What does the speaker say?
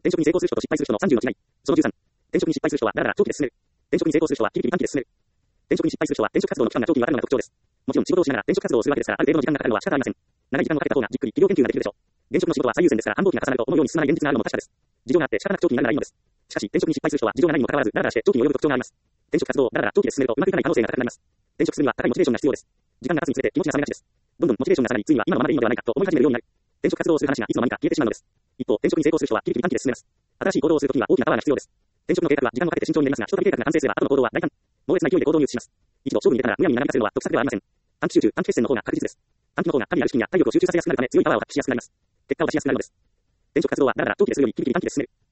転職に成功する人と失敗する人の30の違い。その13。転職に失敗する人はだらだら長期で進める。転職に成功する人はキリキリ短期で進める。転職に失敗する人は転職活動の期間が長期にわたるのが特徴です。もちろん仕事をしながら転職活動をするわけですから、ある程度の時間がかかるのは仕方ありません。長い時間をかけた方がじっくり企業研究ができるでしょう。現職の仕事は最優先ですから、繁忙期が重なると思うように進まない現実があるのも確かです。事情があって仕方なく長期になるならいいのです。しかし、転職に失敗する人は事情がないにもかかわらず、だらだらして長期に及ぶ特徴があります。転職活動をだらだら長期で進めるとうまくいかない可能性が高くなります。転職するには高いモチベーションが必要です。時間が経つにつれて気持ちが冷めがちです。どんどんモチベーションが下がり、ついには今のままでいいのではないかと思い始めるようになる。転職活動をする話がいつの間にか消えてしまうのです。一方、転職に成功する人はキリキリ短期で進めます。新しい行動をするときには大きなパワーが必要です。転職の計画は時間をかけて慎重に練りますが、一通り計画が完成すれば後の行動は大胆。猛烈な勢いで行動に移します。一度勝負に出たらむやみに長引かせるのは得策ではありません。短期集中、短期決戦の方が確実です。短期の方が単にやる資金や体力を集中させやすくなるため強いパワーを発揮しやすくなります。結果を出しやすくなるのです。転職活動はだらだら長期でするよりキリキリ短期で進める。